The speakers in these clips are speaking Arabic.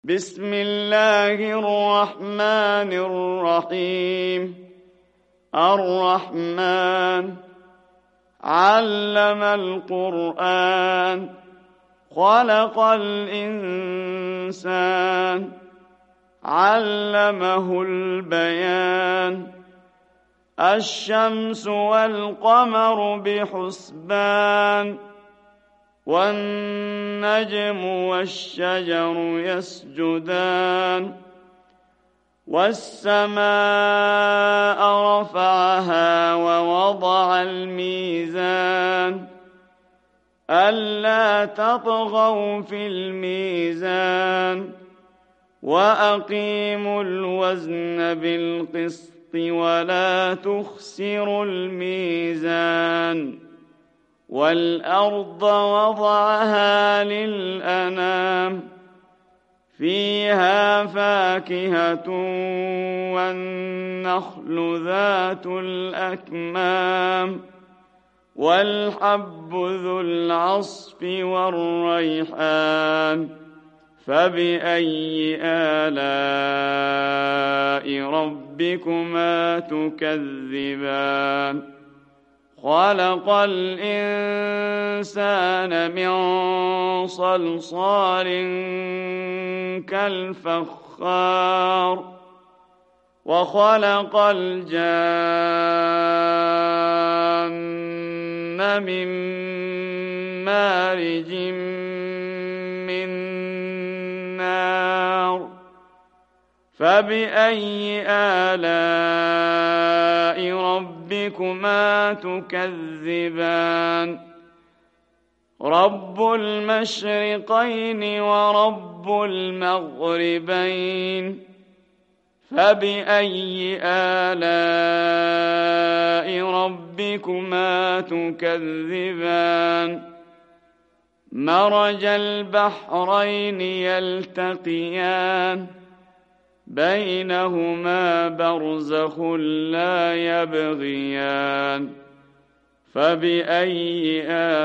بسم الله الرحمن الرحيم. الرحمن علم القرآن خلق الإنسان علمه البيان الشمس والقمر بحسبان والنجم والشجر يسجدان والسماء رفعها ووضع الميزان ألا تطغوا في الميزان وأقيموا الوزن بالقسط ولا تخسروا الميزان والأرض وضعها للأنام فيها فاكهة والنخل ذات الأكمام والحب ذو العصف والريحان فبأي آلاء ربكما تكذبان خلق الإنسان من صلصال كالفخار وخلق الجان من مارج من نار فبأي آلاء ربكما تكذبان رب المشرقين ورب المغربين فبأي آلاء ربكما تكذبان مرج البحرين يلتقيان بينهما برزخ لا يبغيان فبأي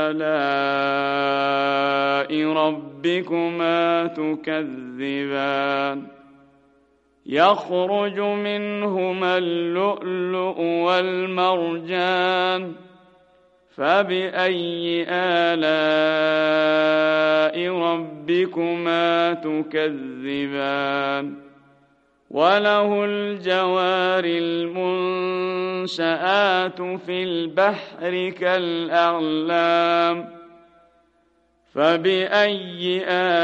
آلاء ربكما تكذبان يخرج منهما اللؤلؤ والمرجان فبأي آلاء ربكما تكذبان وله الجوار المنشآت في البحر كالأعلام فبأي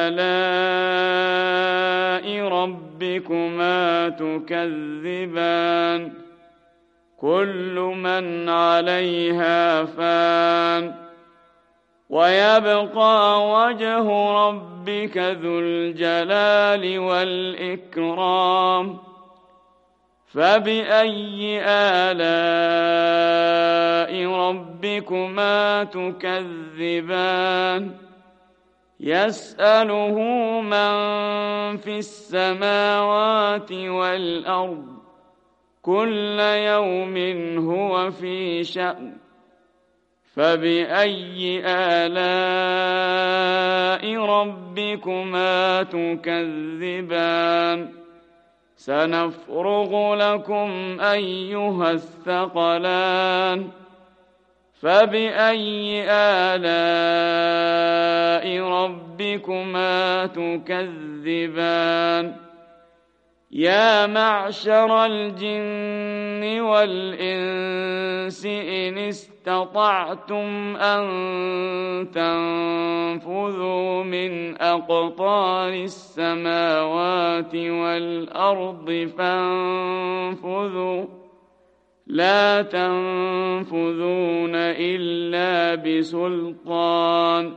آلاء ربكما تكذبان كل من عليها فان ويبقى وجه ربك ذو الجلال والإكرام فبأي آلاء ربكما تكذبان يسأله من في السماوات والأرض كل يوم هو في شأن فبأي آلاء ربكما تكذبان سنفرغ لكم أيها الثقلان فبأي آلاء ربكما تكذبان يا معشر الجن والإنس إن استطعتم أن تنفذوا من أقطار السماوات والأرض فانفذوا لا تنفذون إلا بسلطان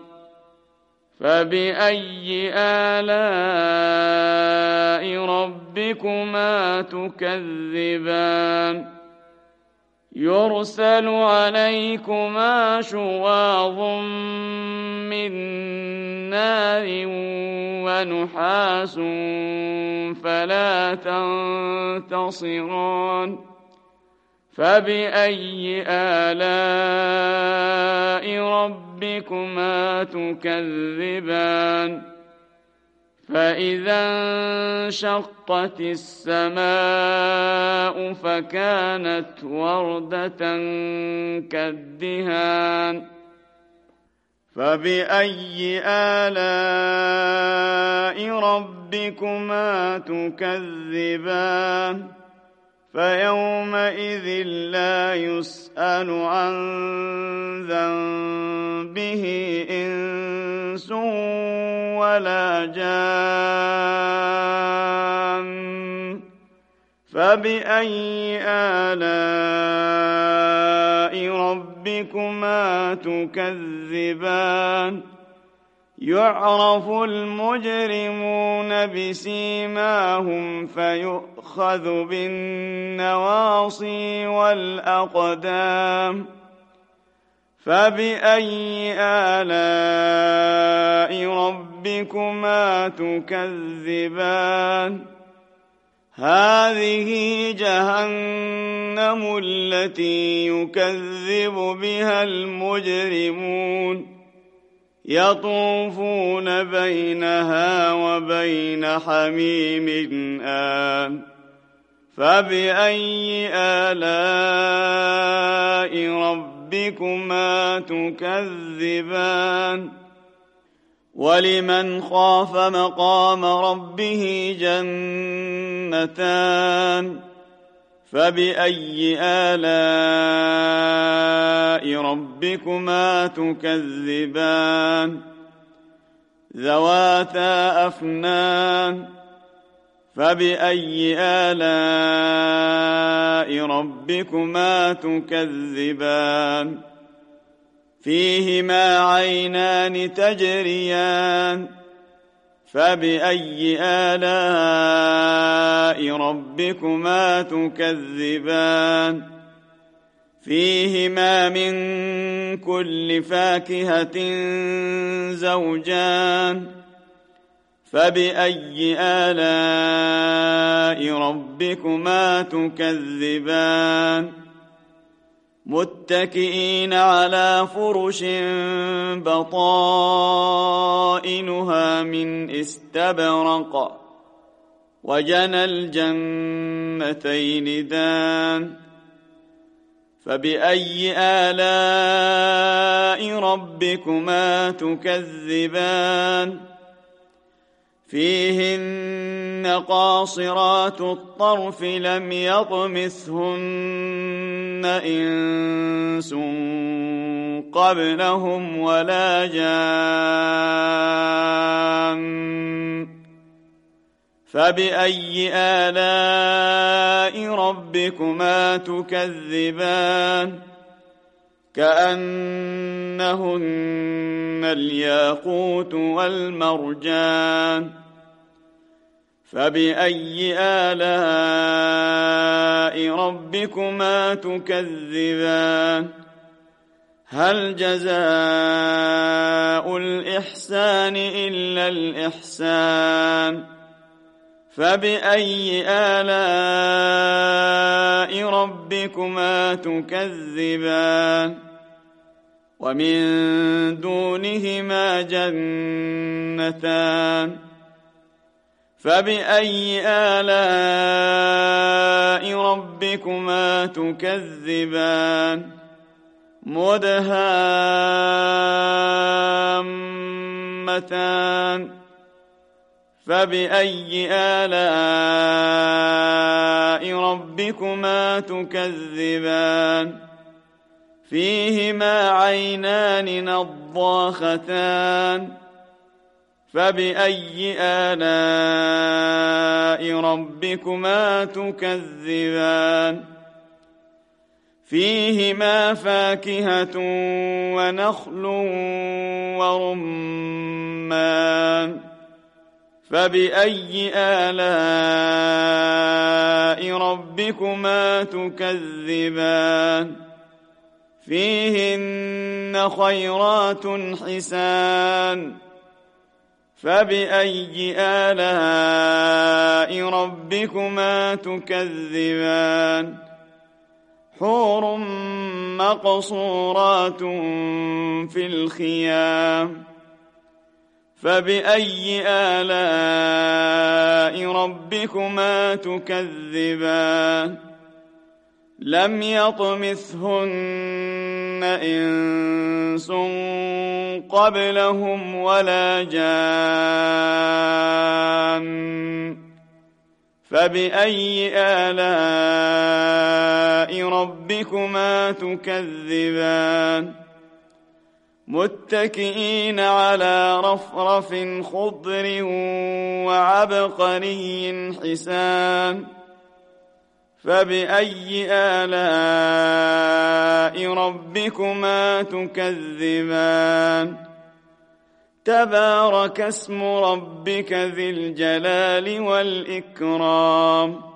فبأي آلاء ربكما تكذبان يرسل عليكما شواظ من نار ونحاس فلا تنتصران فبأي آلاء ربكما تكذبان فإذا انشقت السماء فكانت وردة كالدهان فبأي آلاء ربكما تكذبان فيومئذ لا يسأل عن ذنبه إنس ولا جان فبأي آلاء ربكما تكذبان يعرف المجرمون بسيماهم فيؤخذ بالنواصي والأقدام فبأي آلاء ربكما تكذبان هذه جهنم التي يكذب بها المجرمون يطوفون بينها وبين حميم آن فبأي آلاء ربكما تكذبان ولمن خاف مقام ربه جنتان فبأي آلاء ربكما تكذبان ذواتا أفنان فبأي آلاء ربكما تكذبان فيهما عينان تجريان فبأي آلاء ربكما تكذبان فيهما من كل فاكهة زوجان فبأي آلاء ربكما تكذبان متكئين على فرش بطائنها من استبرق وجنى الجنتين دان فبأي آلاء ربكما تكذبان فيهن قاصرات الطرف لم يطمثهن إنس قبلهم ولا جان فبأي آلاء ربكما تكذبان كأنهن الياقوت والمرجان فبأي آلاء ربكما تكذبان هل جزاء الإحسان إلا الإحسان فبأي آلاء ربكما تكذبان ومن دونهما جنتان فبأي آلاء ربكما تكذبان مدهامتان فبأي آلاء ربكما تكذبان فيهما عينان نضاختان فبأي آلاء ربكما تكذبان فيهما فاكهة ونخل ورمان فبأي آلاء ربكما تكذبان فيهن خيرات حسان فبأي آلاء ربكما تكذبان حور مقصورات في الخيام فبأي آلاء ربكما تكذبان لم يطمثهن إنس قبلهم ولا جان فبأي آلاء ربكما تكذبان متكئين على رفرف خضر وعبقري حسان فبأي آلاء ربكما تكذبان تبارك اسم ربك ذي الجلال والإكرام